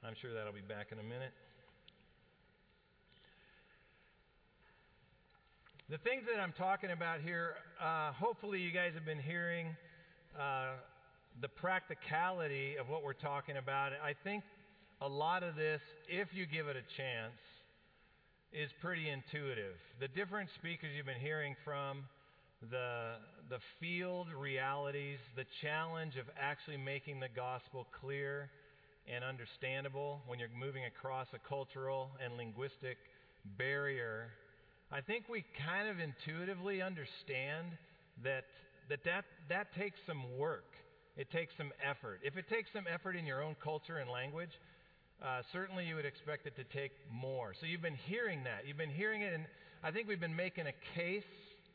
I'm sure that'll be back in a minute. The things that I'm talking about here, hopefully you guys have been hearing the practicality of what we're talking about. I think a lot of this, if you give it a chance, is pretty intuitive. The different speakers you've been hearing from, the field realities, the challenge of actually making the gospel clear and understandable when you're moving across a cultural and linguistic barrier, I think we kind of intuitively understand that takes some work. It takes some effort. If it takes some effort in your own culture and language, certainly you would expect it to take more. So you've been hearing that. You've been hearing it, and I think we've been making a case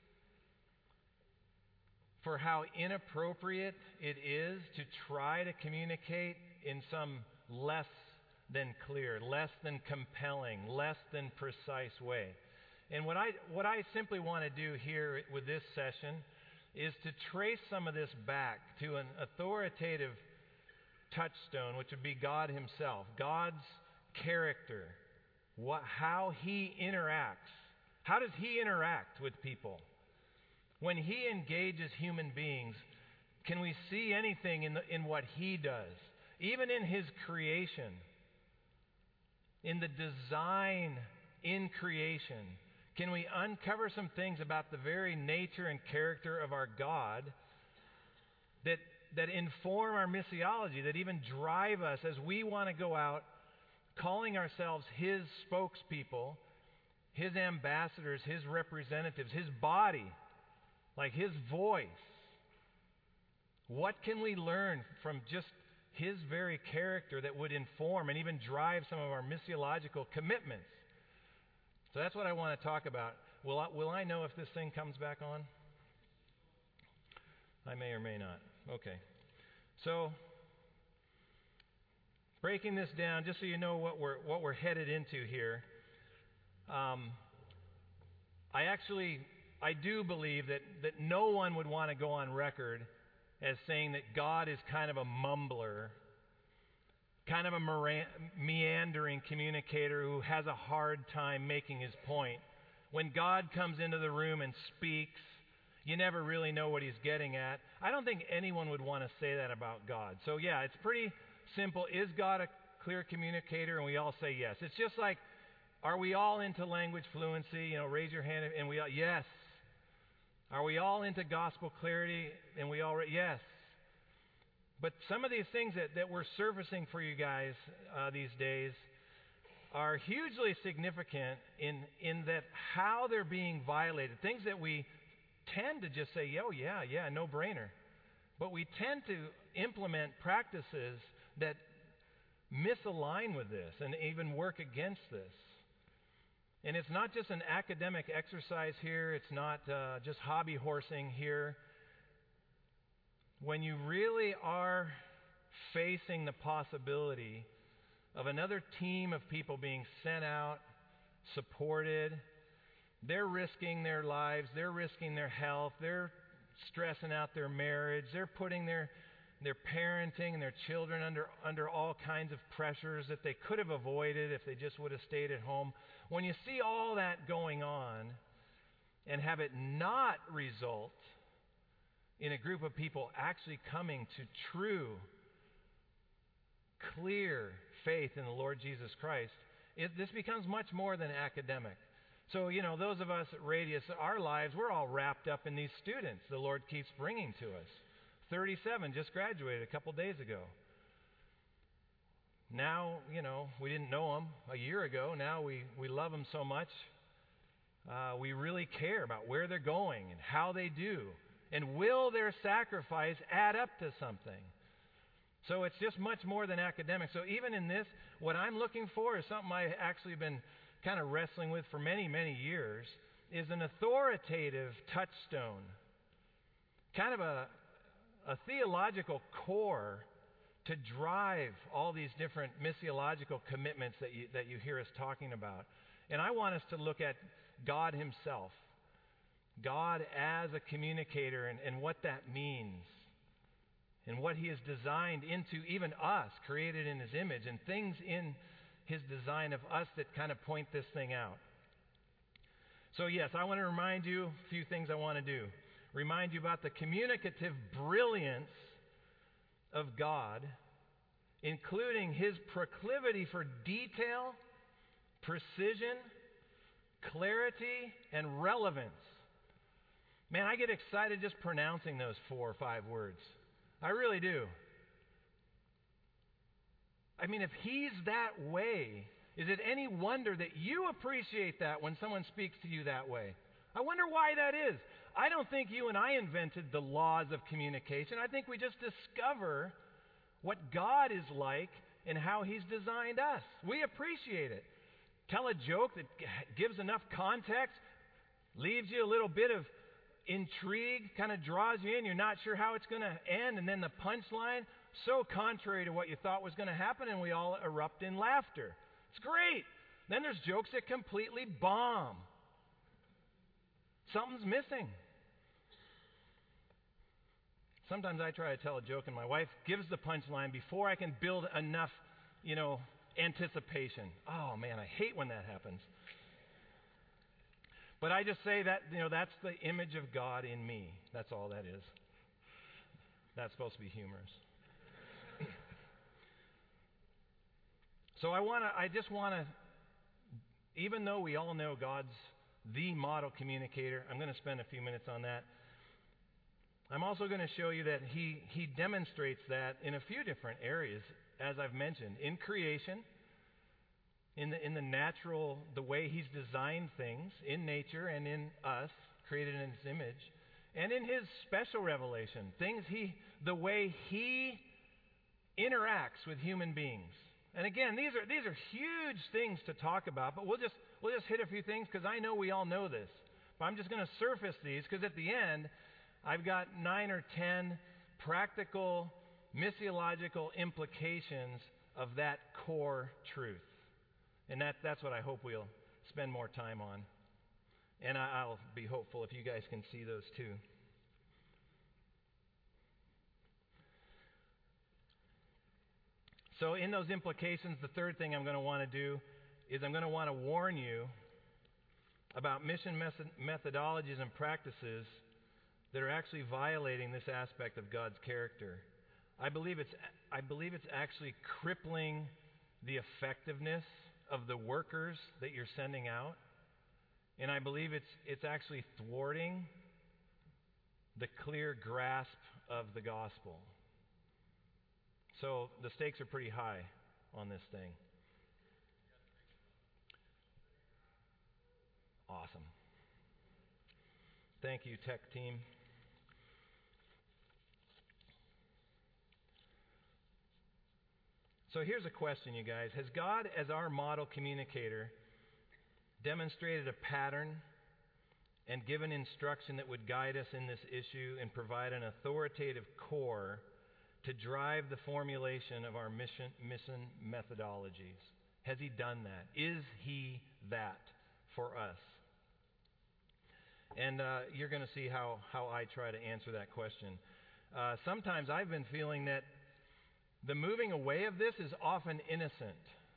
for how inappropriate it is to try to communicate in some less than clear, less than compelling, less than precise way. And what I simply want to do here with this session is to trace some of this back to an authoritative touchstone, which would be God Himself, God's character, how He interacts. How does He interact with people? When He engages human beings, can we see anything in what He does? Even in His creation, in the design in creation, can we uncover some things about the very nature and character of our God that inform our missiology, that even drive us as we want to go out calling ourselves His spokespeople, His ambassadors, His representatives, His body, like His voice? What can we learn from just His very character that would inform and even drive some of our missiological commitments? So that's what I want to talk about. Will I know if this thing comes back on? I may or may not. Okay. So, breaking this down, just so you know what we're headed into here. I do believe that no one would want to go on record as saying that God is kind of a mumbler, kind of a meandering communicator who has a hard time making his point. When God comes into the room and speaks, you never really know what He's getting at. I don't think anyone would want to say that about God. So yeah, it's pretty simple. Is God a clear communicator? And we all say yes. It's just like, are we all into language fluency? Raise your hand and we all, yes. Are we all into gospel clarity? And we all, yes. But some of these things that we're surfacing for you guys these days are hugely significant in that how they're being violated. Things that we tend to just say, oh, yeah, no brainer. But we tend to implement practices that misalign with this and even work against this. And it's not just an academic exercise here. It's not just hobby horsing here. When you really are facing the possibility of another team of people being sent out, supported, they're risking their lives, they're risking their health, they're stressing out their marriage, they're putting their parenting and their children under all kinds of pressures that they could have avoided if they just would have stayed at home. When you see all that going on and have it not result in a group of people actually coming to true, clear faith in the Lord Jesus Christ, this becomes much more than academic. So, those of us at Radius, our lives, we're all wrapped up in these students the Lord keeps bringing to us. 37 just graduated a couple days ago. Now, we didn't know them a year ago. Now we love them so much. We really care about where they're going and how they do. And will their sacrifice add up to something? So it's just much more than academic. So even in this, what I'm looking for is something I've actually been kind of wrestling with for many, many years, is an authoritative touchstone. Kind of a theological core to drive all these different missiological commitments that you hear us talking about. And I want us to look at God Himself. God as a communicator and what that means. and what He has designed into even us, created in His image, and things in His design of us that kind of point this thing out. So yes, I want to remind you a few things I want to do. Remind you about the communicative brilliance of God, including His proclivity for detail, precision, clarity, and relevance. Man, I get excited just pronouncing those 4 or 5 words. I really do. I mean, if He's that way, is it any wonder that you appreciate that when someone speaks to you that way? I wonder why that is. I don't think you and I invented the laws of communication. I think we just discover what God is like and how He's designed us. We appreciate it. Tell a joke that gives enough context, leaves you a little bit of intrigue, kind of draws you in. You're not sure how it's going to end. And then the punchline, so contrary to what you thought was going to happen, and we all erupt in laughter. It's great. Then there's jokes that completely bomb. Something's missing. Sometimes I try to tell a joke and my wife gives the punchline before I can build enough, anticipation. Oh man, I hate when that happens. But I just say that, that's the image of God in me. That's all that is. That's supposed to be humorous. So I just want to, even though we all know God's the model communicator, I'm going to spend a few minutes on that. I'm also going to show you that he demonstrates that in a few different areas, as I've mentioned, in creation, in the natural, the way He's designed things in nature and in us, created in His image, and in His special revelation, the way He interacts with human beings. And again, these are huge things to talk about, but we'll just hit a few things because I know we all know this. But I'm just going to surface these because at the end, I've got 9 or 10 practical, missiological implications of that core truth. And that's what I hope we'll spend more time on. And I'll be hopeful if you guys can see those too. So in those implications, the third thing I'm going to want to do is I'm going to want to warn you about mission methodologies and practices that are actually violating this aspect of God's character. I believe it's actually crippling the effectiveness of the workers that you're sending out, and I believe it's actually thwarting the clear grasp of the gospel. So the stakes are pretty high on this thing. Awesome. Thank you, tech team. So here's a question, you guys. Has God, as our model communicator, demonstrated a pattern and given instruction that would guide us in this issue and provide an authoritative core to drive the formulation of our mission methodologies? Has He done that? Is He that for us? And you're going to see how I try to answer that question. Sometimes I've been feeling that the moving away of this is often innocent.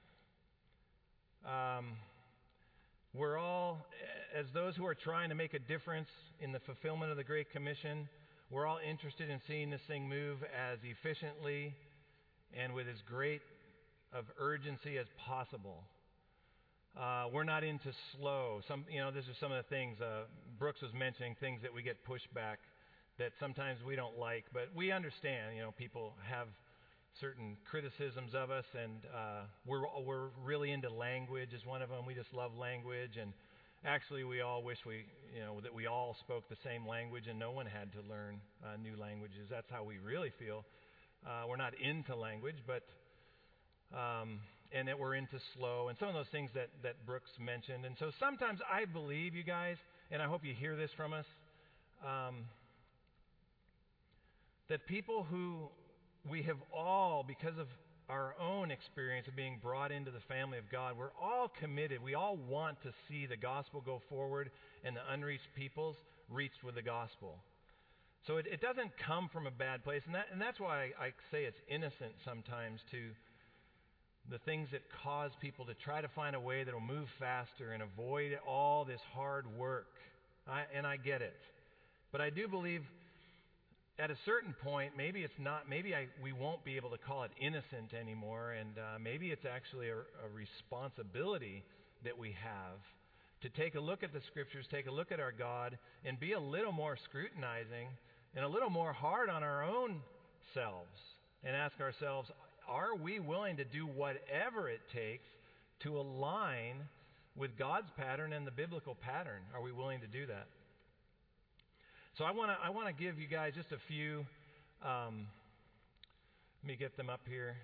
We're all, as those who are trying to make a difference in the fulfillment of the Great Commission, we're all interested in seeing this thing move as efficiently and with as great of urgency as possible. We're not into slow. This is some of the things Brooks was mentioning, things that we get pushback that sometimes we don't like, but we understand. People have certain criticisms of us, and we're really into language is one of them. We just love language, and actually we all wish that we all spoke the same language and no one had to learn new languages. That's how we really feel. We're not into language, but and that we're into slow and some of those things that Brooks mentioned. And so sometimes I believe, you guys, and I hope you hear this from us, that people who we have all, because of our own experience of being brought into the family of God, we're all committed. We all want to see the gospel go forward and the unreached peoples reached with the gospel. So it doesn't come from a bad place, and that's why I say it's innocent sometimes to the things that cause people to try to find a way that will move faster and avoid all this hard work. I get it. But I do believe at a certain point, maybe it's not, we won't be able to call it innocent anymore, and maybe it's actually a responsibility that we have to take a look at the Scriptures, take a look at our God, and be a little more scrutinizing and a little more hard on our own selves and ask ourselves, are we willing to do whatever it takes to align with God's pattern and the biblical pattern? Are we willing to do that? So I want to give you guys just a few, let me get them up here.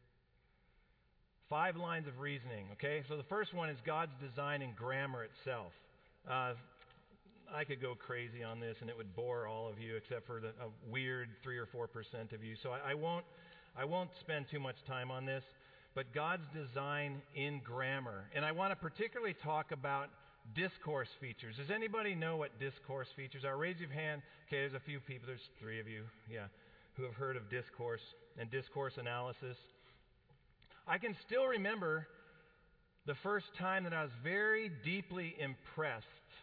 5 lines of reasoning, okay? So the first one is God's design and grammar itself. I could go crazy on this and it would bore all of you except for a weird 3 or 4% of you. So I won't spend too much time on this. But God's design in grammar. And I want to particularly talk about discourse features. Does anybody know what discourse features are? Raise your hand. Okay, there's a few people. There's 3 of you, who have heard of discourse and discourse analysis. I can still remember the first time that I was very deeply impressed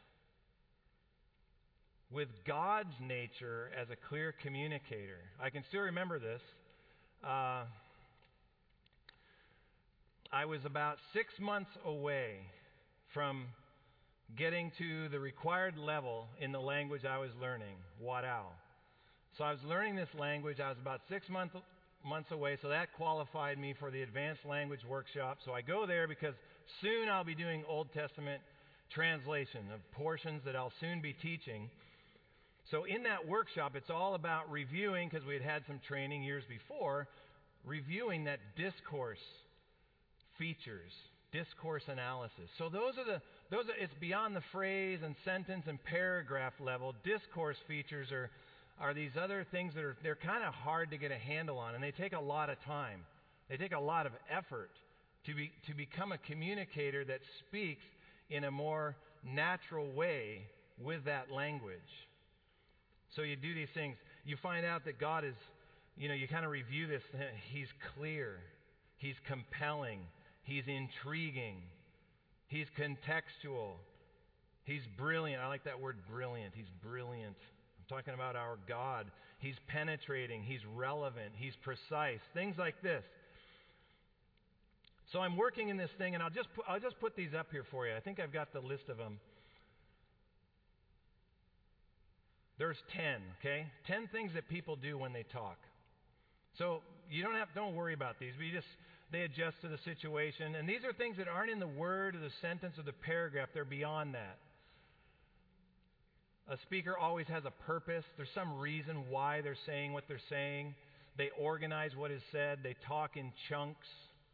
with God's nature as a clear communicator. I can still remember this. I was about 6 months away from getting to the required level in the language I was learning, Wadao. So I was learning this language. I was about 6 months away, so that qualified me for the advanced language workshop. So I go there because soon I'll be doing Old Testament translation of portions that I'll soon be teaching. So in that workshop, it's all about reviewing, because we had some training years before, reviewing that discourse features, discourse analysis. So it's beyond the phrase and sentence and paragraph level. Discourse features are these other things that they're kind of hard to get a handle on, and they take a lot of time. They take a lot of effort to become a communicator that speaks in a more natural way with that language. So you do these things. You find out that God is, you kind of review this. He's clear. He's compelling. He's intriguing. He's contextual. He's brilliant. I like that word brilliant. He's brilliant. I'm talking about our God. He's penetrating. He's relevant. He's precise. Things like this. So I'm working in this thing, and I'll just put these up here for you. I think I've got the list of them. There's 10, okay? 10 things that people do when they talk. So you don't worry about these. They adjust to the situation. And these are things that aren't in the word or the sentence or the paragraph. They're beyond that. A speaker always has a purpose. There's some reason why they're saying what they're saying. They organize what is said. They talk in chunks.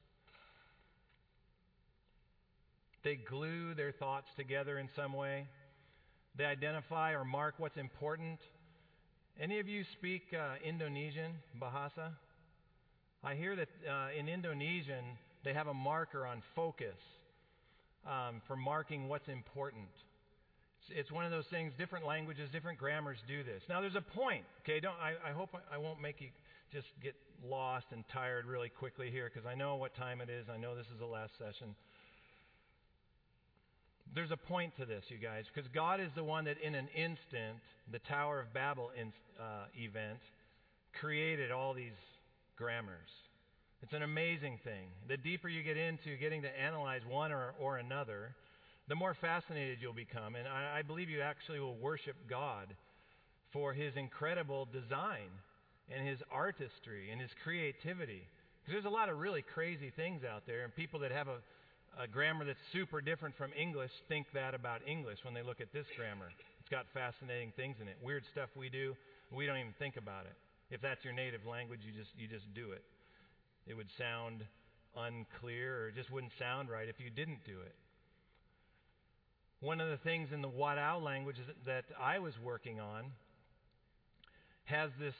They glue their thoughts together in some way. They identify or mark what's important. Any of you speak Indonesian, Bahasa? I hear that in Indonesian they have a marker on focus for marking what's important. It's one of those things, different languages, different grammars do this. Now there's a point, okay? I hope I won't make you just get lost and tired really quickly here, because I know what time it is. I know this is the last session. There's a point to this, you guys, because God is the one that in an instant, the Tower of Babel event, created all these grammars. It's an amazing thing. The deeper you get into getting to analyze one or another, the more fascinated you'll become. And I believe you actually will worship God for His incredible design and His artistry and His creativity. Because there's a lot of really crazy things out there, and people that have a grammar that's super different from English think that about English when they look at this grammar. It's got fascinating things in it. Weird stuff we do, we don't even think about it. If that's your native language, you just do it. It would sound unclear, or it just wouldn't sound right if you didn't do it. One of the things in the Wadao language that I was working on has this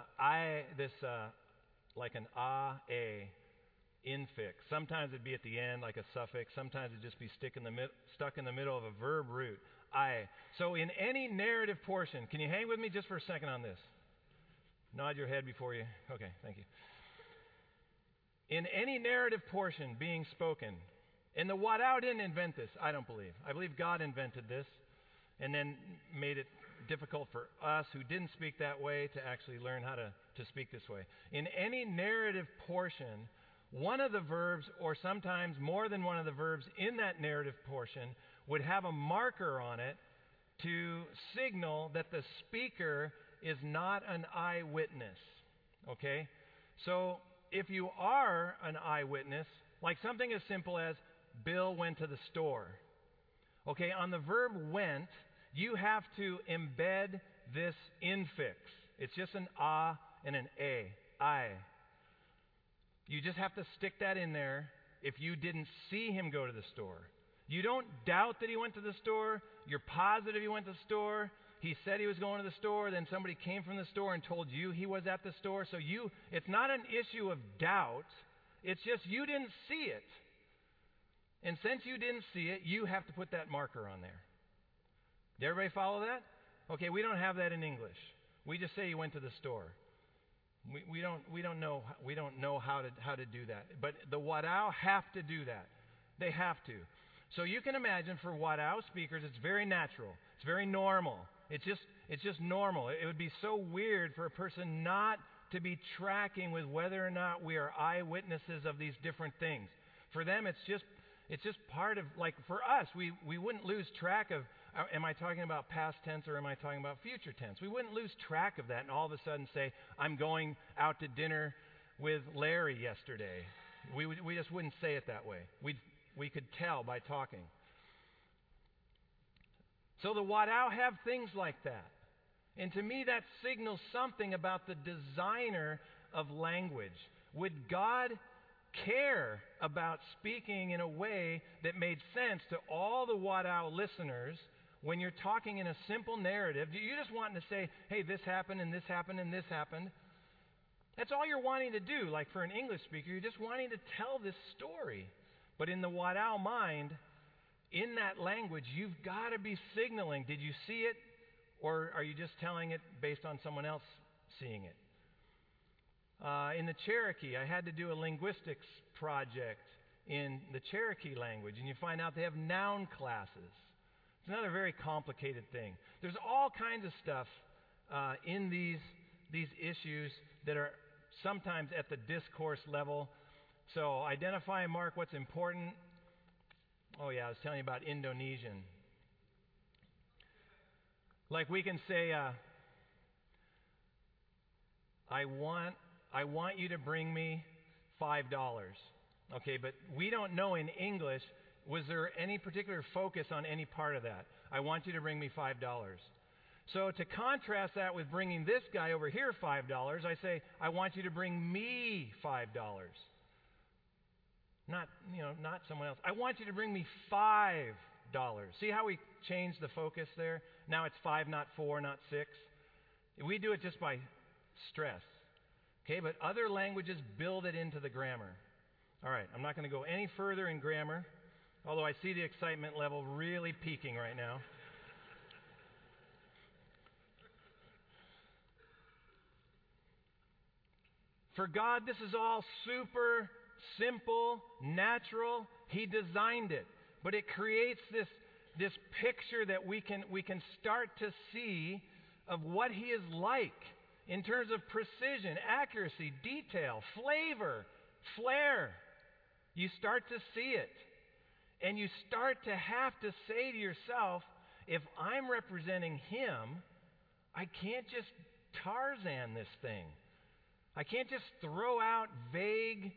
like an a infix. Sometimes it'd be at the end like a suffix. Sometimes it'd just be stuck in the middle of a verb root. I. So in any narrative portion, can you hang with me just for a second on this? Nod your head before you. Okay, thank you. In any narrative portion being spoken, and the Wadao didn't invent this, I don't believe. I believe God invented this and then made it difficult for us who didn't speak that way to actually learn how to speak this way. In any narrative portion, one of the verbs, or sometimes more than one of the verbs in that narrative portion, would have a marker on it to signal that the speaker is not an eyewitness. Okay? So if you are an eyewitness, like something as simple as Bill went to the store. Okay, on the verb went, you have to embed this infix. It's just an ah and an a. I. You just have to stick that in there if you didn't see him go to the store. You don't doubt that he went to the store. You're positive he went to the store. He said he was going to the store. Then somebody came from the store and told you he was at the store. So it's not an issue of doubt. It's just you didn't see it. And since you didn't see it, you have to put that marker on there. Did everybody follow that? Okay, we don't have that in English. We just say he went to the store. We don't know how to do that. But the Wadao have to do that. They have to. So you can imagine for Wadao speakers, it's very natural. It's very normal. It's just normal. It would be so weird for a person not to be tracking with whether or not we are eyewitnesses of these different things. For them, it's just part of, like for us, we wouldn't lose track of, am I talking about past tense or am I talking about future tense? We wouldn't lose track of that and all of a sudden say, I'm going out to dinner with Larry yesterday. We just wouldn't say it that way. We could tell by talking. So the Wadao have things like that. And to me, that signals something about the designer of language. Would God care about speaking in a way that made sense to all the Wadao listeners when you're talking in a simple narrative? You're just wanting to say, hey, this happened and this happened and this happened. That's all you're wanting to do. Like for an English speaker, you're just wanting to tell this story. But in the Wadao mind, in that language, you've got to be signaling, did you see it? Or are you just telling it based on someone else seeing it? In the Cherokee, I had to do a linguistics project in the Cherokee language, and you find out they have noun classes. It's another very complicated thing. There's all kinds of stuff in these issues that are sometimes at the discourse level. So identify and mark what's important. Oh yeah, I was telling you about Indonesian. Like we can say, I want you to bring me $5. Okay, but we don't know in English, was there any particular focus on any part of that? I want you to bring me $5. So to contrast that with bringing this guy over here $5, I say, I want you to bring me $5. Not someone else. I want you to bring me $5. See how we changed the focus there? Now it's 5, not 4, not 6. We do it just by stress. Okay, but other languages build it into the grammar. All right, I'm not going to go any further in grammar, although I see the excitement level really peaking right now. For God, this is all super simple, natural. He designed it. But it creates this picture that we can start to see of what He is like in terms of precision, accuracy, detail, flavor, flair. You start to see it. And you start to have to say to yourself, if I'm representing Him, I can't just Tarzan this thing. I can't just throw out vague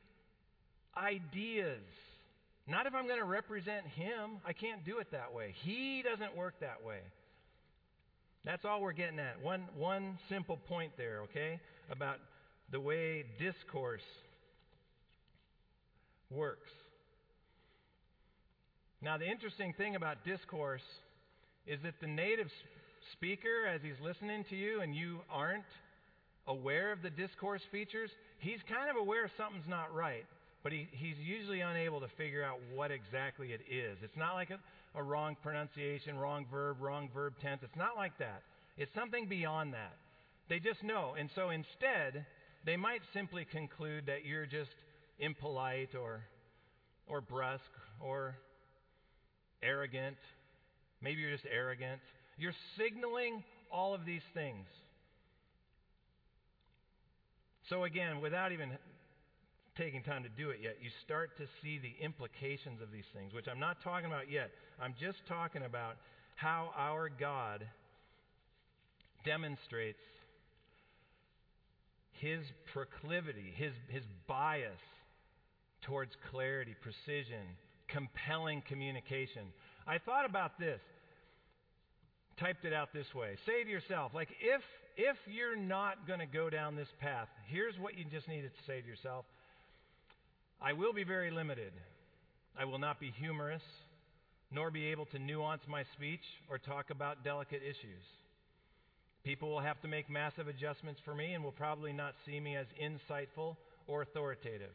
ideas. Not if I'm going to represent Him. I can't do it that way. He doesn't work that way. That's all we're getting at. One simple point there, okay, about the way discourse works. Now, the interesting thing about discourse is that the native speaker, as he's listening to you and you aren't aware of the discourse features, he's kind of aware something's not right, but he's usually unable to figure out what exactly it is. It's not like a wrong pronunciation, wrong verb tense. It's not like that. It's something beyond that. They just know. And so instead, they might simply conclude that you're just impolite or brusque or arrogant. Maybe you're just arrogant. You're signaling all of these things. So again, without even taking time to do it yet, you start to see the implications of these things, which I'm not talking about yet. I'm just talking about how our God demonstrates His proclivity, His bias towards clarity, precision, compelling communication. I thought about this, typed it out this way. Say to yourself, like, if you're not going to go down this path, here's what you just need to say to yourself. I will be very limited. I will not be humorous, nor be able to nuance my speech or talk about delicate issues. People will have to make massive adjustments for me and will probably not see me as insightful or authoritative.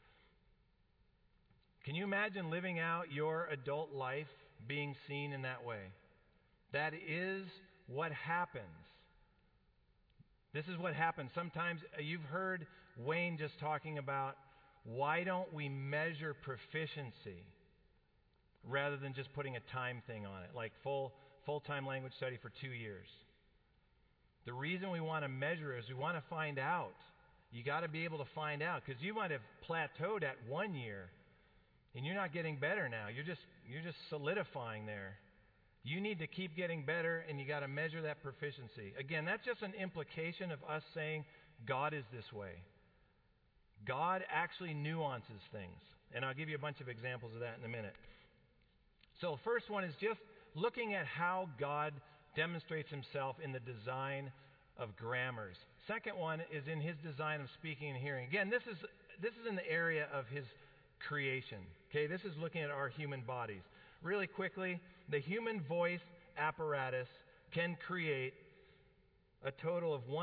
Can you imagine living out your adult life being seen in that way? That is what happens. This is what happens. Sometimes you've heard Wayne just talking about, why don't we measure proficiency rather than just putting a time thing on it, like full-time language study for 2 years? The reason we want to measure is we want to find out. You got to be able to find out, because you might have plateaued at 1 year and you're not getting better now. You're just solidifying there. You need to keep getting better, and you got to measure that proficiency. Again, that's just an implication of us saying God is this way. God actually nuances things. And I'll give you a bunch of examples of that in a minute. So the first one is just looking at how God demonstrates Himself in the design of grammars. Second one is in His design of speaking and hearing. Again, this is in the area of His creation. Okay, this is looking at our human bodies. Really quickly, the human voice apparatus can create a total of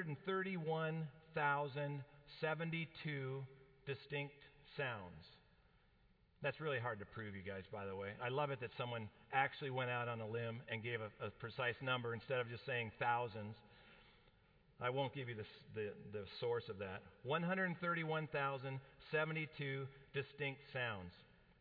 131,072 distinct sounds. That's really hard to prove, you guys, by the way. I love it that someone actually went out on a limb and gave a precise number instead of just saying thousands. I won't give you the source of that. 131,072 distinct sounds.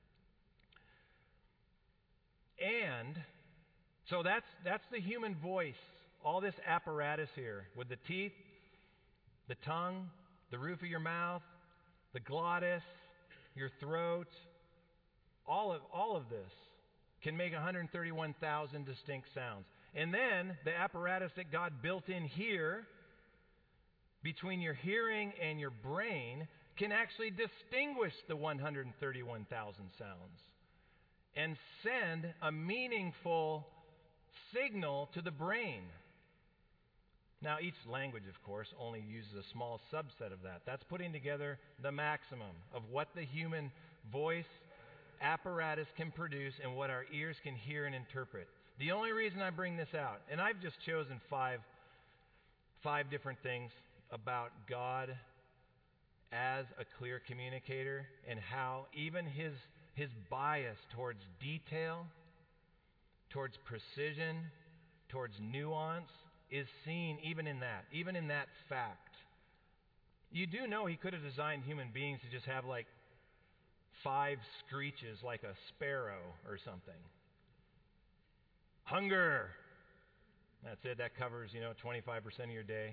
And so that's the human voice, all this apparatus here with the teeth, the tongue, the roof of your mouth, the glottis, your throat. All of this can make 131,000 distinct sounds. And then the apparatus that God built in here between your hearing and your brain can actually distinguish the 131,000 sounds and send a meaningful signal to the brain. Now, each language, of course, only uses a small subset of that. That's putting together the maximum of what the human voice apparatus can produce and what our ears can hear and interpret. The only reason I bring this out, and I've just chosen five different things about God as a clear communicator and how even his bias towards detail, towards precision, towards nuance is seen even in that fact. You do know He could have designed human beings to just have like 5 screeches like a sparrow or something. Hunger. That's it. That covers, 25% of your day.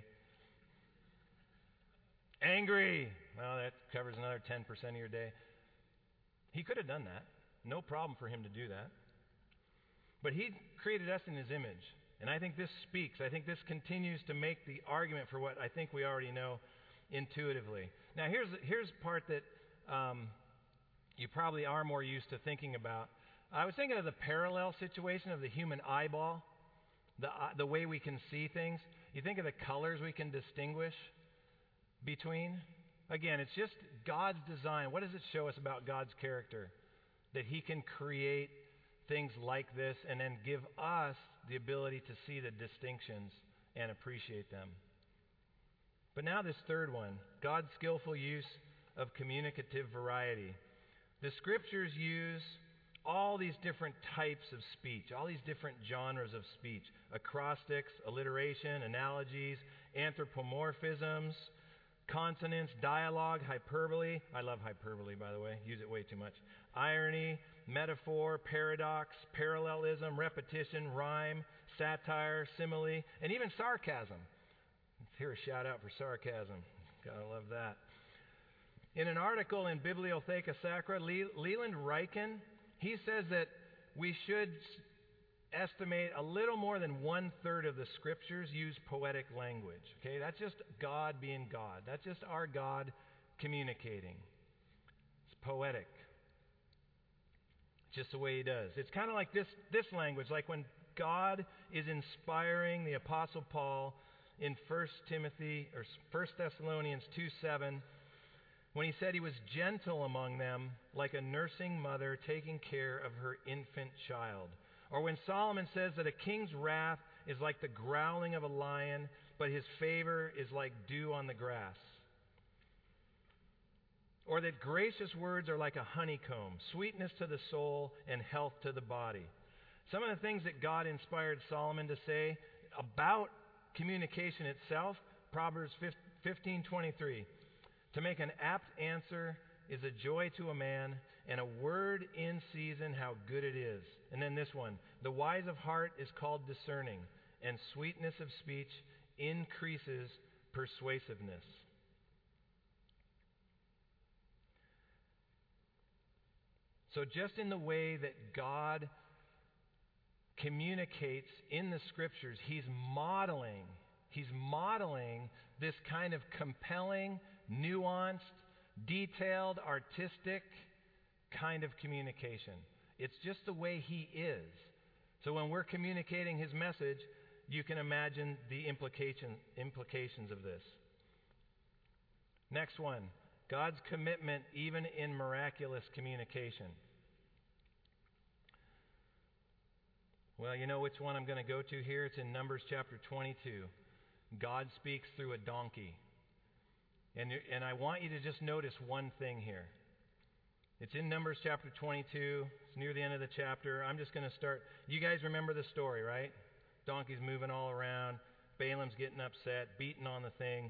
Angry. Well, that covers another 10% of your day. He could have done that. No problem for Him to do that. But He created us in His image. And I think this speaks. I think this continues to make the argument for what I think we already know intuitively. Now, here's part that you probably are more used to thinking about. I was thinking of the parallel situation of the human eyeball, the way we can see things. You think of the colors we can distinguish between. Again, it's just God's design. What does it show us about God's character? That He can create things like this and then give us the ability to see the distinctions and appreciate them. But now this third one, God's skillful use of communicative variety. The Scriptures use all these different types of speech, all these different genres of speech: acrostics, alliteration, analogies, anthropomorphisms, consonants, dialogue, hyperbole. I love hyperbole, by the way. Use it way too much. Irony, metaphor, paradox, parallelism, repetition, rhyme, satire, simile, and even sarcasm. Let's hear a shout out for sarcasm. Gotta love that. In an article in Bibliotheca Sacra, Leland Ryken, he says that we should estimate a little more than 1/3 of the scriptures use poetic language. Okay, that's just God being God. That's just our God communicating. It's poetic. It's just the way He does. It's kind of like this language, like when God is inspiring the Apostle Paul in 1 Thessalonians 2:7, when he said he was gentle among them, like a nursing mother taking care of her infant child. Or when Solomon says that a king's wrath is like the growling of a lion, but his favor is like dew on the grass. Or that gracious words are like a honeycomb, sweetness to the soul and health to the body. Some of the things that God inspired Solomon to say about communication itself, Proverbs 15:23. To make an apt answer is a joy to a man, and a word in season, how good it is. And then this one: the wise of heart is called discerning, and sweetness of speech increases persuasiveness. So just in the way that God communicates in the Scriptures, He's modeling this kind of compelling, nuanced, detailed, artistic kind of communication. It's just the way He is. So when we're communicating His message, you can imagine the implications of this. Next one: God's commitment even in miraculous communication. Well, you know which one I'm going to go to here? It's in Numbers chapter 22. God speaks through a donkey. And I want you to just notice one thing here. It's in Numbers chapter 22. It's near the end of the chapter. I'm just going to start. You guys remember the story, right? Donkey's moving all around. Balaam's getting upset, beating on the thing.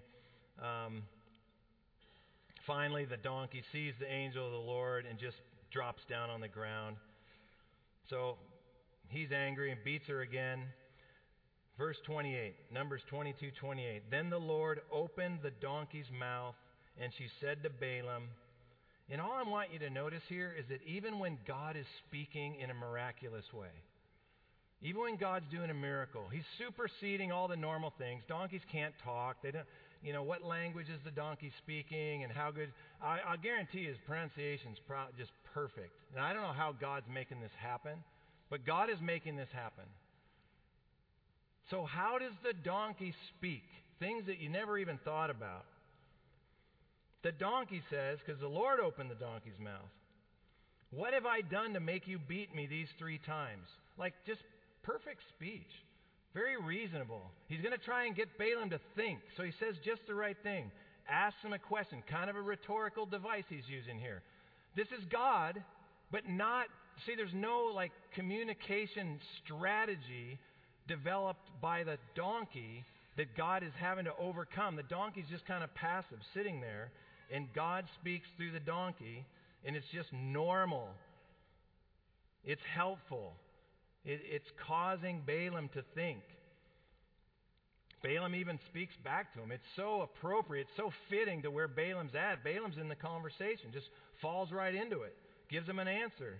Finally, the donkey sees the angel of the Lord and just drops down on the ground. So he's angry and beats her again. Verse 28, Numbers 22:28. Then the Lord opened the donkey's mouth, and she said to Balaam, and all I want you to notice here is that even when God is speaking in a miraculous way, even when God's doing a miracle, He's superseding all the normal things. Donkeys can't talk. They don't, what language is the donkey speaking and how good. I guarantee you his pronunciation's just perfect. And I don't know how God's making this happen, but God is making this happen. So how does the donkey speak? Things that you never even thought about. The donkey says, because the Lord opened the donkey's mouth, what have I done to make you beat me these 3 times? Like just perfect speech. Very reasonable. He's going to try and get Balaam to think. So he says just the right thing. Asks him a question. Kind of a rhetorical device he's using here. This is God, but not... See, there's no communication strategy developed by the donkey that God is having to overcome. The donkey's just kind of passive, sitting there, and God speaks through the donkey, and it's just normal. It's helpful. It's causing Balaam to think. Balaam even speaks back to him. It's so appropriate, so fitting to where Balaam's at. Balaam's in the conversation, just falls right into it, gives him an answer.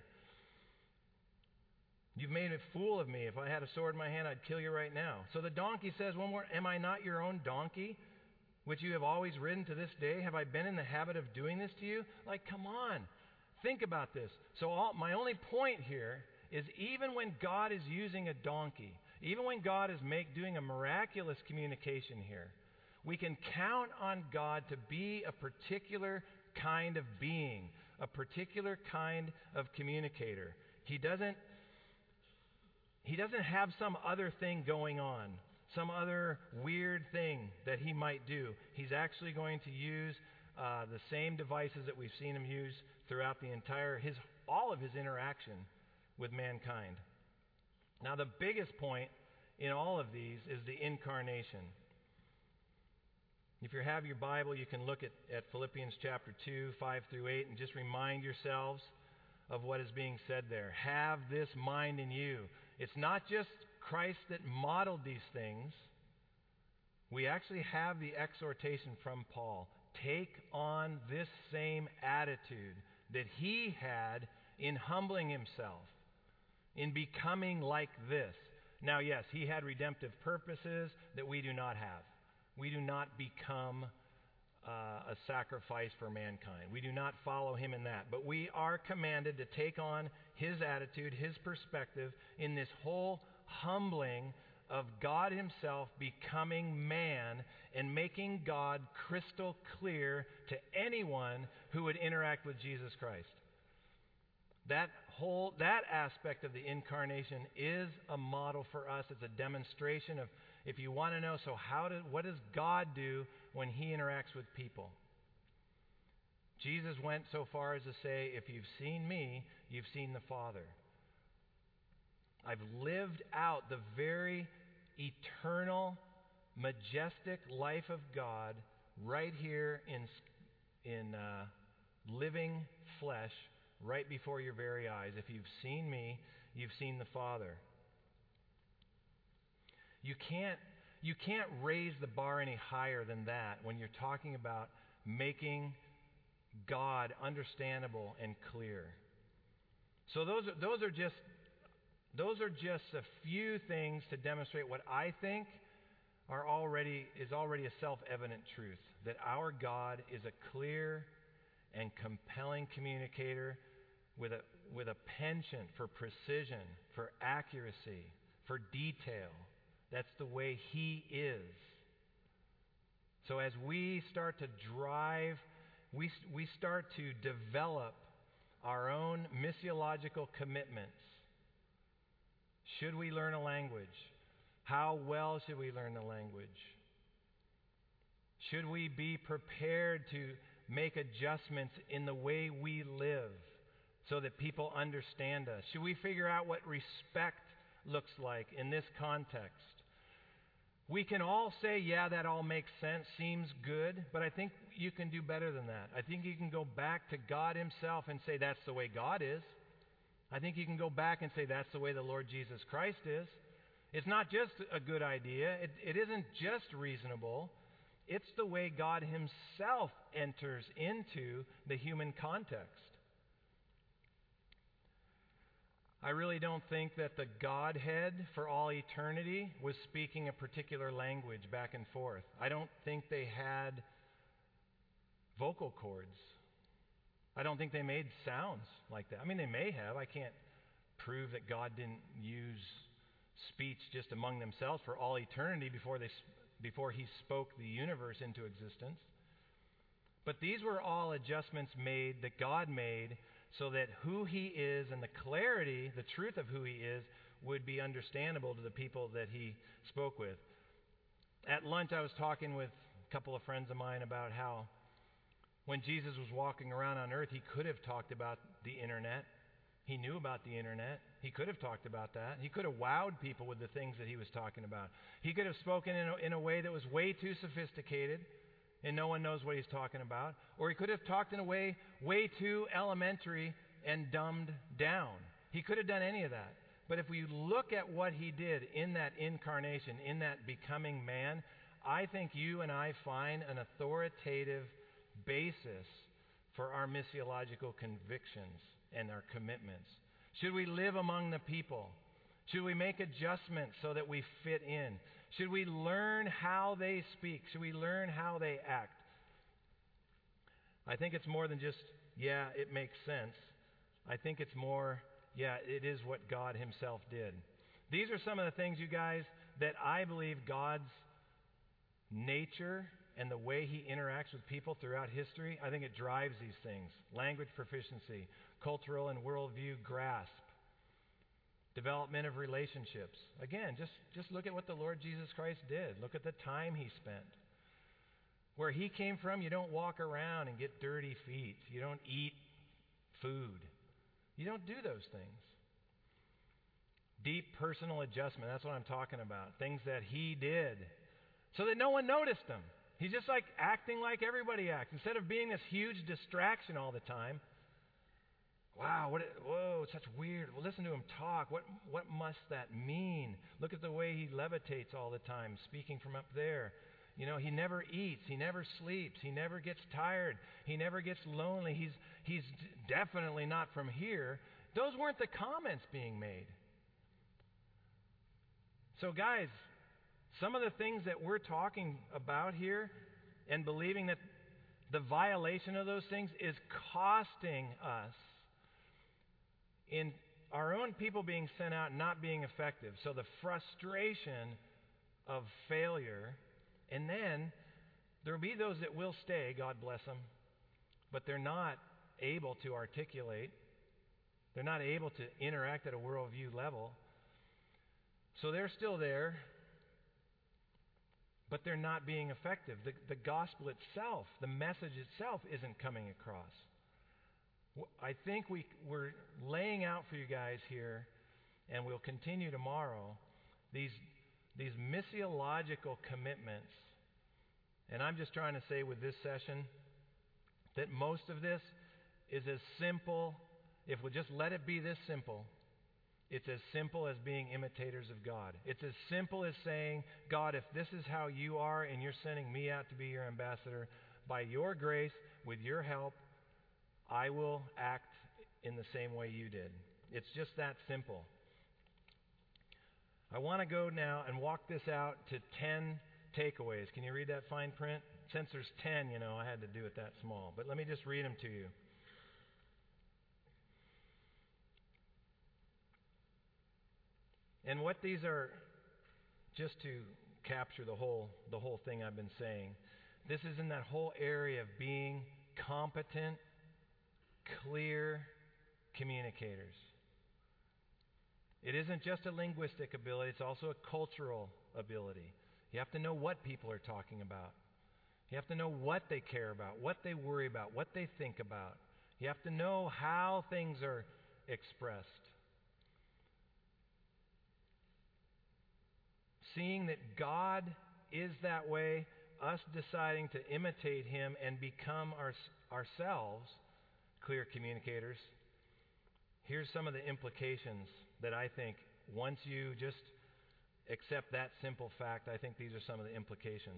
You've made a fool of me. If I had a sword in my hand, I'd kill you right now. So the donkey says one more, am I not your own donkey, which you have always ridden to this day? Have I been in the habit of doing this to you? Come on. Think about this. So my only point here is even when God is using a donkey, even when God is doing a miraculous communication here, we can count on God to be a particular kind of being, a particular kind of communicator. He doesn't have some other thing going on, some other weird thing that He might do. He's actually going to use the same devices that we've seen Him use throughout all of His interaction with mankind. Now, the biggest point in all of these is the incarnation. If you have your Bible, you can look at Philippians chapter 2, 5 through 8, and just remind yourselves of what is being said there. Have this mind in you. It's not just Christ that modeled these things. We actually have the exhortation from Paul. Take on this same attitude that he had in humbling himself, in becoming like this. Now, yes, he had redemptive purposes that we do not have. We do not become a sacrifice for mankind. We do not follow him in that. But we are commanded to take on his attitude, his perspective in this whole humbling of God himself becoming man and making God crystal clear to anyone who would interact with Jesus Christ. That aspect of the incarnation is a model for us. It's a demonstration of, if you want to know, so what does God do when he interacts with people? Jesus went so far as to say, if you've seen me, you've seen the Father. I've lived out the very eternal, majestic life of God right here in living flesh, right before your very eyes. If you've seen me, you've seen the Father. You can't raise the bar any higher than that when you're talking about making God understandable and clear. So those are just a few things to demonstrate what I think is already a self-evident truth, that our God is a clear and compelling communicator with a penchant for precision, for accuracy, for detail. That's the way he is. So as we start to drive, we start to develop our own missiological commitments. Should we learn a language? How well should we learn the language? Should we be prepared to make adjustments in the way we live so that people understand us? Should we figure out what respect looks like in this context? We can all say, yeah, that all makes sense, seems good, but I think you can do better than that. I think you can go back to God himself and say that's the way God is. I think you can go back and say that's the way the Lord Jesus Christ is. It's not just a good idea. It isn't just reasonable. It's the way God himself enters into the human context. I really don't think that the Godhead for all eternity was speaking a particular language back and forth. I don't think they had vocal cords. I don't think they made sounds like that. I mean, they may have. I can't prove that God didn't use speech just among themselves for all eternity before he spoke the universe into existence. But these were all adjustments that God made so that who he is and the clarity, the truth of who he is, would be understandable to the people that he spoke with. At lunch, I was talking with a couple of friends of mine about how when Jesus was walking around on earth, he could have talked about the internet. He knew about the internet. He could have talked about that. He could have wowed people with the things that he was talking about. He could have spoken in a way that was way too sophisticated and no one knows what he's talking about. Or he could have talked in a way too elementary and dumbed down. He could have done any of that. But if we look at what he did in that incarnation, in that becoming man, I think you and I find an authoritative basis for our missiological convictions and our commitments. Should we live among the people? Should we make adjustments so that we fit in? Should we learn how they speak? Should we learn how they act? I think it's more than just, yeah, it makes sense. I think it's more, yeah, it is what God himself did. These are some of the things, you guys, that I believe God's nature and the way he interacts with people throughout history, I think it drives these things. Language proficiency, cultural and worldview grasp, development of relationships. Again, just look at what the Lord Jesus Christ did. Look at the time he spent. Where he came from, you don't walk around and get dirty feet. You don't eat food. You don't do those things. Deep personal adjustment. That's what I'm talking about. Things that he did so that no one noticed him. He's just like acting like everybody acts. Instead of being this huge distraction all the time. Wow, whoa, such weird. Well, listen to him talk. What must that mean? Look at the way he levitates all the time, speaking from up there. You know, he never eats. He never sleeps. He never gets tired. He never gets lonely. He's definitely not from here. Those weren't the comments being made. So, guys, some of the things that we're talking about here and believing that the violation of those things is costing us in our own people being sent out and not being effective. So the frustration of failure, and then there will be those that will stay, God bless them, but they're not able to articulate. They're not able to interact at a worldview level. So they're still there, but they're not being effective. The gospel itself, the message itself isn't coming across. I think we're laying out for you guys here, and we'll continue tomorrow, these missiological commitments. And I'm just trying to say with this session that most of this is as simple, if we just let it be this simple, it's as simple as being imitators of God. It's as simple as saying, God, if this is how you are and you're sending me out to be your ambassador, by your grace, with your help, I will act in the same way you did. It's just that simple. I want to go now and walk this out to 10 takeaways. Can you read that fine print? Since there's 10, I had to do it that small. But let me just read them to you. And what these are, just to capture the whole thing I've been saying, this is in that whole area of being competent, clear communicators. It isn't just a linguistic ability, it's also a cultural ability. You have to know what people are talking about. You have to know what they care about, what they worry about, what they think about. You have to know how things are expressed. Seeing that God is that way, us deciding to imitate Him and become ourselves clear communicators. Here's some of the implications that I think, once you just accept that simple fact, I think these are some of the implications.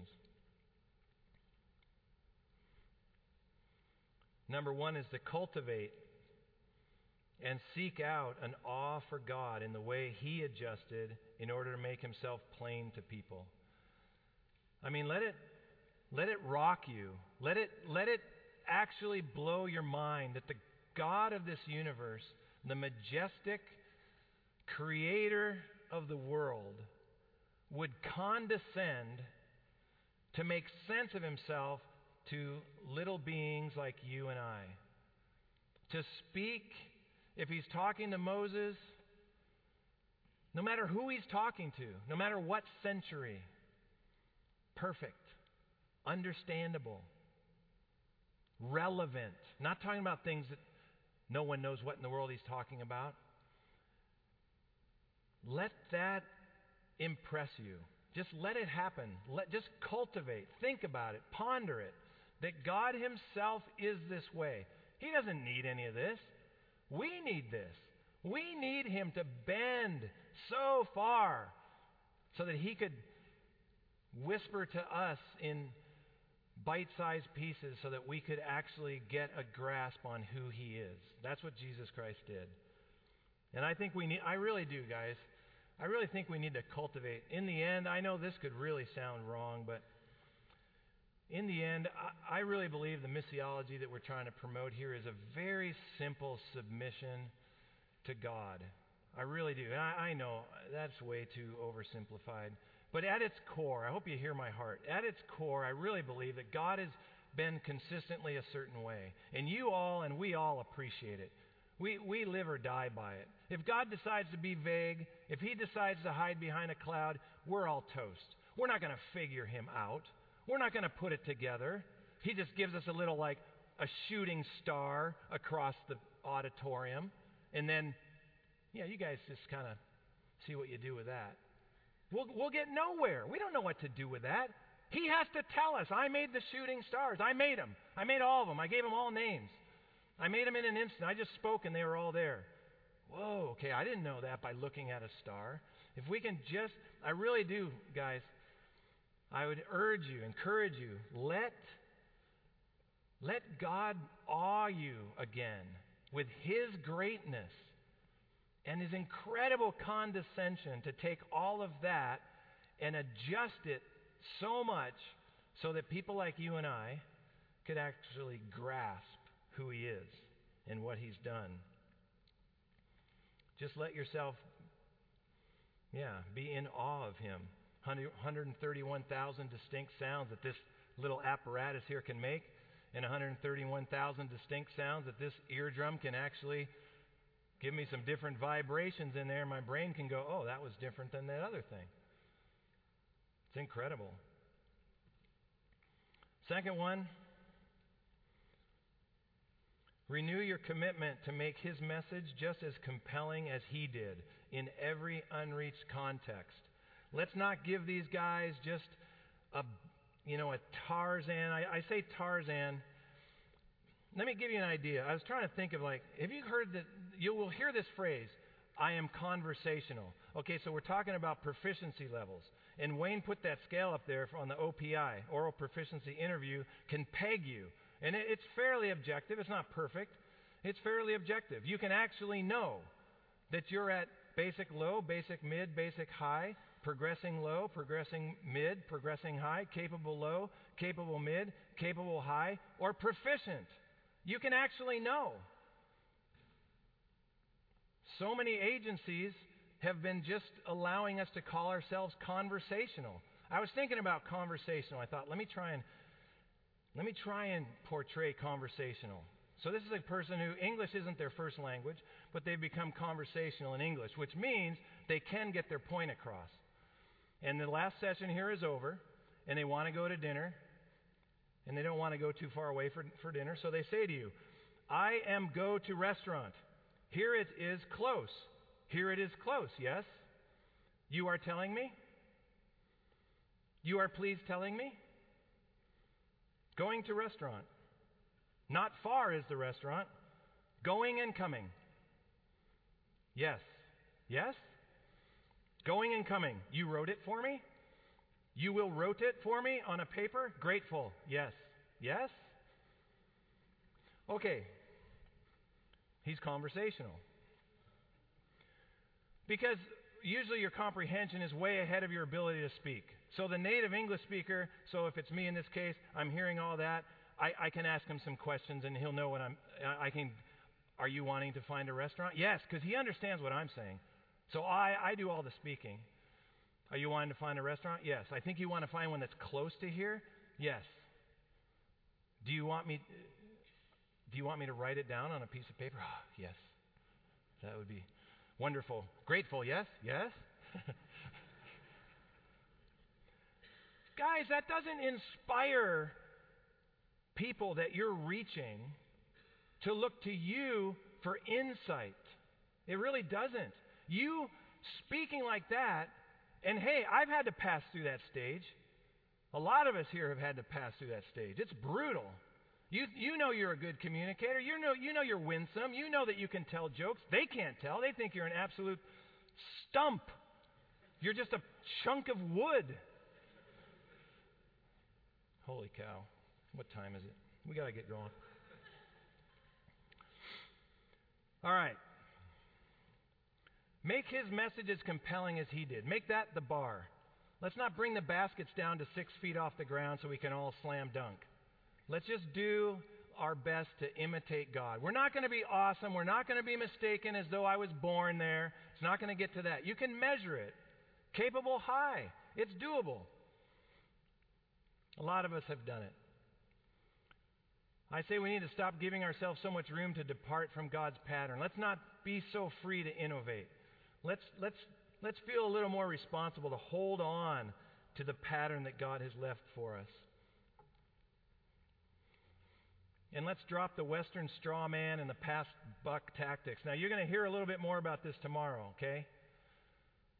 Number one is to cultivate and seek out an awe for God in the way He adjusted in order to make Himself plain to people. I mean, let it rock you. Let it actually blow your mind that the God of this universe, the majestic creator of the world, would condescend to make sense of Himself to little beings like you and I. To speak, if He's talking to Moses, no matter who He's talking to, no matter what century, perfect, understandable, relevant. Not talking about things that no one knows what in the world He's talking about. Let that impress you. Just let it happen. Just cultivate. Think about it. Ponder it. That God Himself is this way. He doesn't need any of this. We need this. We need Him to bend so far so that He could whisper to us in bite-sized pieces so that we could actually get a grasp on who He is. That's what Jesus Christ did. And I think I really do, guys. I really think we need to cultivate. In the end, I know this could really sound wrong, but in the end, I really believe the missiology that we're trying to promote here is a very simple submission to God. I really do. And I know that's way too oversimplified. But at its core, I hope you hear my heart. At its core, I really believe that God has been consistently a certain way. And you all and we all appreciate it. We live or die by it. If God decides to be vague, if He decides to hide behind a cloud, we're all toast. We're not going to figure Him out. We're not going to put it together. He just gives us a little like a shooting star across the auditorium. And then, you guys just kind of See what you do with that. We'll get nowhere. We don't know what to do with that. He has to tell us, I made the shooting stars. I made them. I made all of them. I gave them all names. I made them in an instant. I just spoke and they were all there. Whoa, okay, I didn't know that by looking at a star. If we can just, I really do, guys, I would urge you, encourage you, let God awe you again with His greatness and His incredible condescension to take all of that and adjust it so much so that people like you and I could actually grasp who He is and what He's done. Just let yourself, be in awe of Him. 131,000 distinct sounds that this little apparatus here can make, and 131,000 distinct sounds that this eardrum can actually give me some different vibrations in there. My brain can go, oh, that was different than that other thing. It's incredible. Second one, renew your commitment to make His message just as compelling as He did in every unreached context. Let's not give these guys just a Tarzan. I say Tarzan. Let me give you an idea. I was trying to think of have you heard that, you will hear this phrase, I am conversational. Okay, so we're talking about proficiency levels. And Wayne put that scale up there on the OPI, Oral Proficiency Interview, can peg you. And it's fairly objective. It's not perfect. It's fairly objective. You can actually know that you're at basic low, basic mid, basic high, progressing low, progressing mid, progressing high, capable low, capable mid, capable high, or proficient. You can actually know. So many agencies have been just allowing us to call ourselves conversational. I was thinking about conversational. I thought, let me try and portray conversational. So this is a person who English isn't their first language, but they've become conversational in English, which means they can get their point across. And the last session here is over, and they want to go to dinner, and they don't want to go too far away for dinner, so they say to you, I am go to restaurant. Here it is close. Here it is close, yes? You are telling me? You are please telling me? Going to restaurant. Not far is the restaurant. Going and coming. Yes. Yes? Going and coming. You wrote it for me? You will wrote it for me on a paper? Grateful. Yes. Yes? Okay. He's conversational. Because usually your comprehension is way ahead of your ability to speak. So the native English speaker, so if it's me in this case, I'm hearing all that, I can ask him some questions and he'll know what are you wanting to find a restaurant? Yes, because he understands what I'm saying. So I do all the speaking. Are you wanting to find a restaurant? Yes. I think you want to find one that's close to here? Yes. Do you want me to write it down on a piece of paper? Oh, yes. That would be wonderful. Grateful, yes? Yes? Guys, that doesn't inspire people that you're reaching to look to you for insight. It really doesn't. You speaking like that, and hey, I've had to pass through that stage. A lot of us here have had to pass through that stage. It's brutal. You know you're a good communicator. You know you're winsome. You know that you can tell jokes. They can't tell. They think you're an absolute stump. You're just a chunk of wood. Holy cow. What time is it? We got to get going. All right. Make his message as compelling as he did. Make that the bar. Let's not bring the baskets down to 6 feet off the ground so we can all slam dunk. Let's just do our best to imitate God. We're not going to be awesome. We're not going to be mistaken as though I was born there. It's not going to get to that. You can measure it. Capable high. It's doable. A lot of us have done it. I say we need to stop giving ourselves so much room to depart from God's pattern. Let's not be so free to innovate. Let's feel a little more responsible to hold on to the pattern that God has left for us. And let's drop the Western straw man and the past buck tactics. Now, you're going to hear a little bit more about this tomorrow, okay?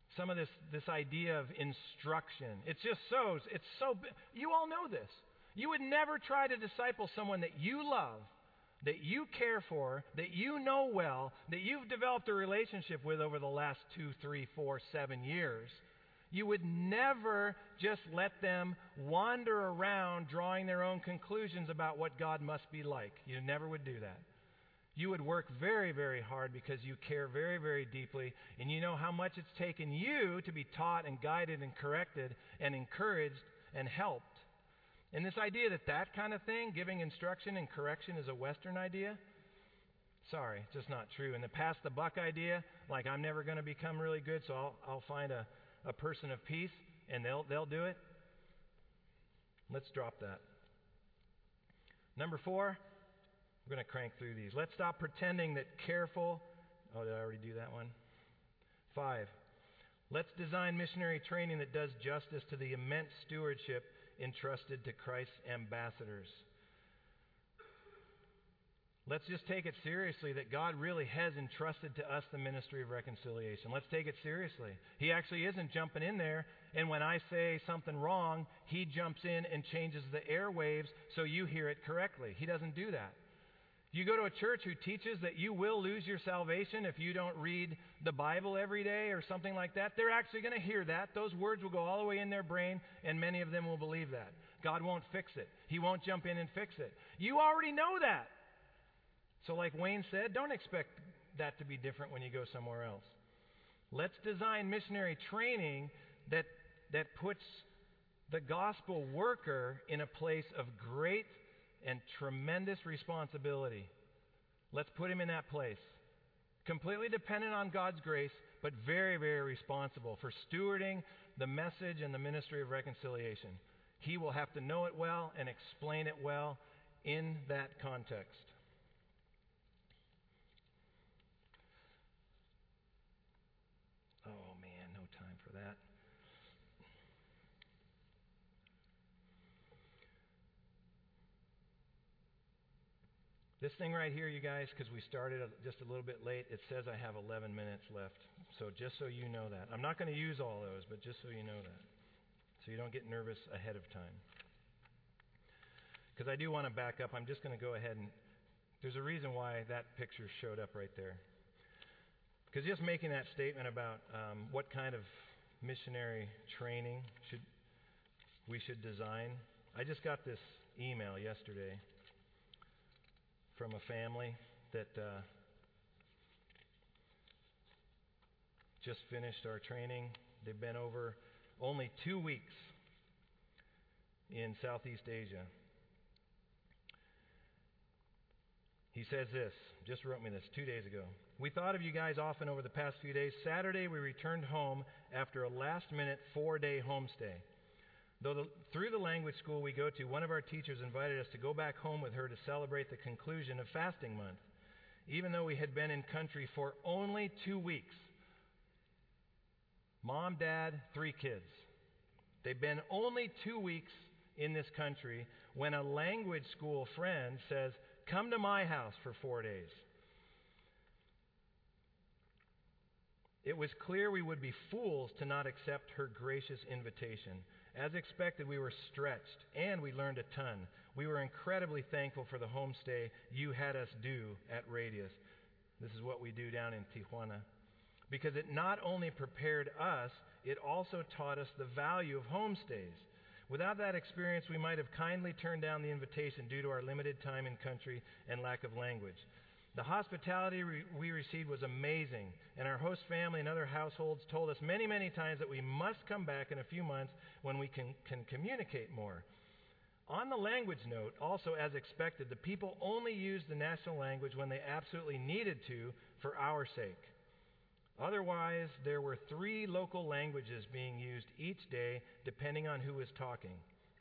Some of this idea of instruction. It's so, you all know this. You would never try to disciple someone that you love, that you care for, that you know well, that you've developed a relationship with over the last 2, 3, 4, 7 years. You would never just let them wander around drawing their own conclusions about what God must be like. You never would do that. You would work very, very hard because you care very, very deeply, and you know how much it's taken you to be taught and guided and corrected and encouraged and helped. And this idea that kind of thing, giving instruction and correction, is a Western idea, sorry, it's just not true. And the pass the buck idea, like I'm never going to become really good, so I'll find a person of peace and they'll do it. Let's drop that. Number 4. We're going to crank through these. Let's stop pretending that careful... Oh, did I already do that one? 5. Let's design missionary training that does justice to the immense stewardship entrusted to Christ's ambassadors. Let's just take it seriously that God really has entrusted to us the ministry of reconciliation. Let's take it seriously. He actually isn't jumping in there, and when I say something wrong, He jumps in and changes the airwaves so you hear it correctly. He doesn't do that. You go to a church who teaches that you will lose your salvation if you don't read the Bible every day or something like that, they're actually going to hear that. Those words will go all the way in their brain, and many of them will believe that. God won't fix it. He won't jump in and fix it. You already know that. So like Wayne said, don't expect that to be different when you go somewhere else. Let's design missionary training that puts the gospel worker in a place of great and tremendous responsibility. Let's put him in that place. Completely dependent on God's grace, but very, very responsible for stewarding the message and the ministry of reconciliation. He will have to know it well and explain it well in that context. Oh man, no time for that. This thing right here, you guys, because we started just a little bit late, it says I have 11 minutes left. So just so you know that. I'm not going to use all those, but just so you know that. So you don't get nervous ahead of time. Because I do want to back up. I'm just going to go ahead and... There's a reason why that picture showed up right there. Because just making that statement about what kind of missionary training we should design. I just got this email yesterday from a family that just finished our training. They've been over only 2 weeks in Southeast Asia. He says this, just wrote me this 2 days ago. We thought of you guys often over the past few days. Saturday we returned home after a last-minute 4-day homestay. Through the language school we go to, one of our teachers invited us to go back home with her to celebrate the conclusion of fasting month, even though we had been in country for only 2 weeks. Mom, Dad, 3 kids. They've been only 2 weeks in this country when a language school friend says, "Come to my house for 4 days." It was clear we would be fools to not accept her gracious invitation. As expected, we were stretched, and we learned a ton. We were incredibly thankful for the homestay you had us do at Radius. This is what we do down in Tijuana. Because it not only prepared us, it also taught us the value of homestays. Without that experience, we might have kindly turned down the invitation due to our limited time in country and lack of language. The hospitality we received was amazing, and our host family and other households told us many, many times that we must come back in a few months when we can communicate more. On the language note, also as expected, the people only used the national language when they absolutely needed to for our sake. Otherwise, there were 3 local languages being used each day, depending on who was talking.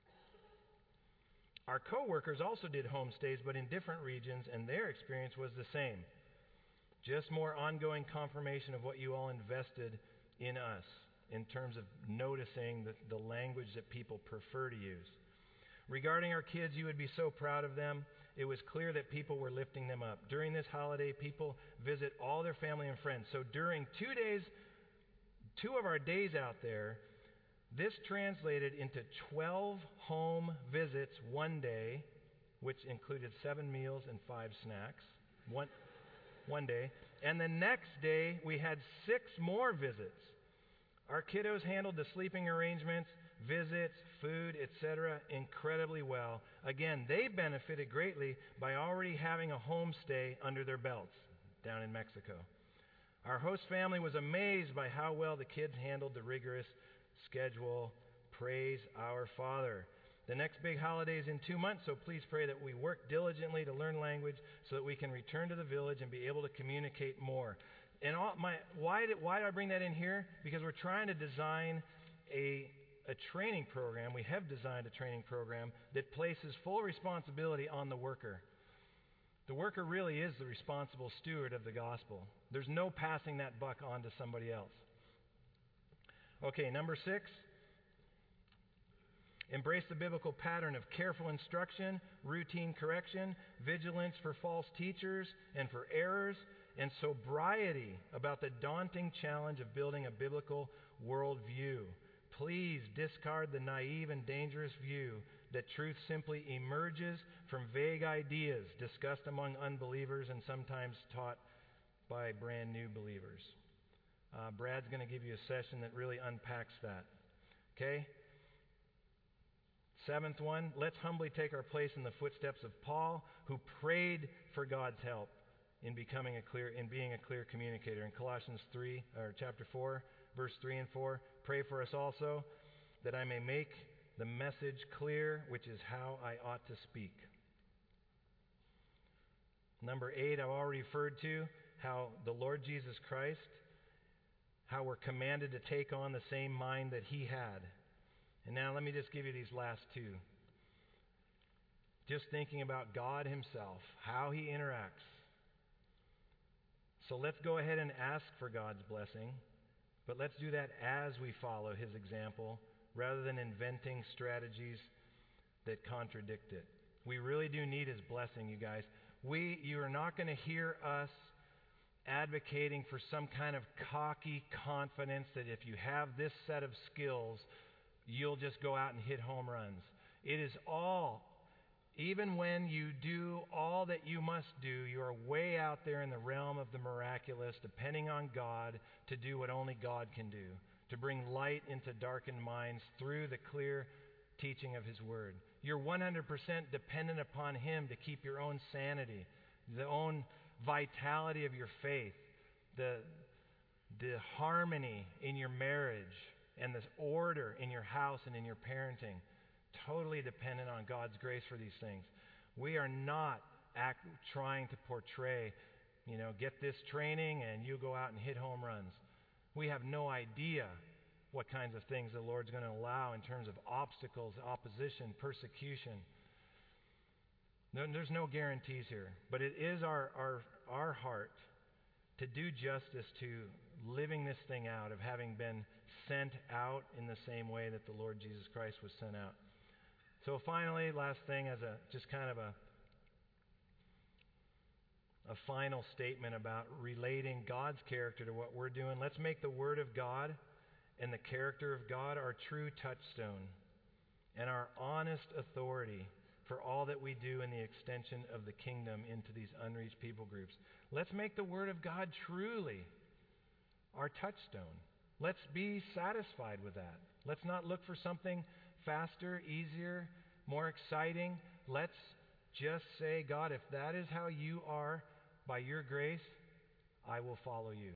Our co-workers also did homestays, but in different regions, and their experience was the same. Just more ongoing confirmation of what you all invested in us in terms of noticing the language that people prefer to use. Regarding our kids, you would be so proud of them. It was clear that people were lifting them up. During this holiday, people visit all their family and friends. So during 2 2 of our days out there, this translated into 12 home visits one day, which included 7 meals and 5 snacks. One day. And the next day, we had 6 more visits. Our kiddos handled the sleeping arrangements, visits, food, etc. incredibly well. Again, they benefited greatly by already having a homestay under their belts down in Mexico. Our host family was amazed by how well the kids handled the rigorous schedule. Praise our Father. The next big holiday is in 2 months, so please pray that we work diligently to learn language so that we can return to the village and be able to communicate more. And why do I bring that in here? Because we're trying to design a training program. We have designed a training program that places full responsibility on the worker. The worker really is the responsible steward of the gospel. There's no passing that buck on to somebody else. Okay, number 6. Embrace the biblical pattern of careful instruction, routine correction, vigilance for false teachers and for errors, and sobriety about the daunting challenge of building a biblical worldview. Please discard the naive and dangerous view that truth simply emerges from vague ideas discussed among unbelievers and sometimes taught by brand new believers. Brad's going to give you a session that really unpacks that. Okay? 7th one, let's humbly take our place in the footsteps of Paul, who prayed for God's help in being a clear communicator. In Colossians chapter 4, verse 3 and 4, pray for us also, that I may make the message clear, which is how I ought to speak. Number 8, I've already referred to how the Lord Jesus Christ, how we're commanded to take on the same mind that He had. And now let me just give you these last 2. Just thinking about God Himself, how He interacts. So let's go ahead and ask for God's blessing, but let's do that as we follow His example, rather than inventing strategies that contradict it. We really do need His blessing, you guys. You are not going to hear us advocating for some kind of cocky confidence that if you have this set of skills, you'll just go out and hit home runs. It is all, even when you do all that you must do, you are way out there in the realm of the miraculous, depending on God to do what only God can do, to bring light into darkened minds through the clear teaching of His Word. You're 100% dependent upon Him to keep your own sanity, the own vitality of your faith, the harmony in your marriage, and the order in your house and in your parenting. Totally dependent on God's grace for these things. We are not trying to portray, get this training and you go out and hit home runs. We have no idea what kinds of things the Lord's going to allow in terms of obstacles, opposition, persecution. There's no guarantees here. But it is our heart to do justice to living this thing out, of having been sent out in the same way that the Lord Jesus Christ was sent out. So finally, last thing, as just kind of a final statement about relating God's character to what we're doing. Let's make the Word of God and the character of God our true touchstone and our honest authority for all that we do in the extension of the kingdom into these unreached people groups. Let's make the Word of God truly our touchstone. Let's be satisfied with that. Let's not look for something faster, easier, more exciting. Let's just say, God, if that is how you are, by your grace, I will follow you.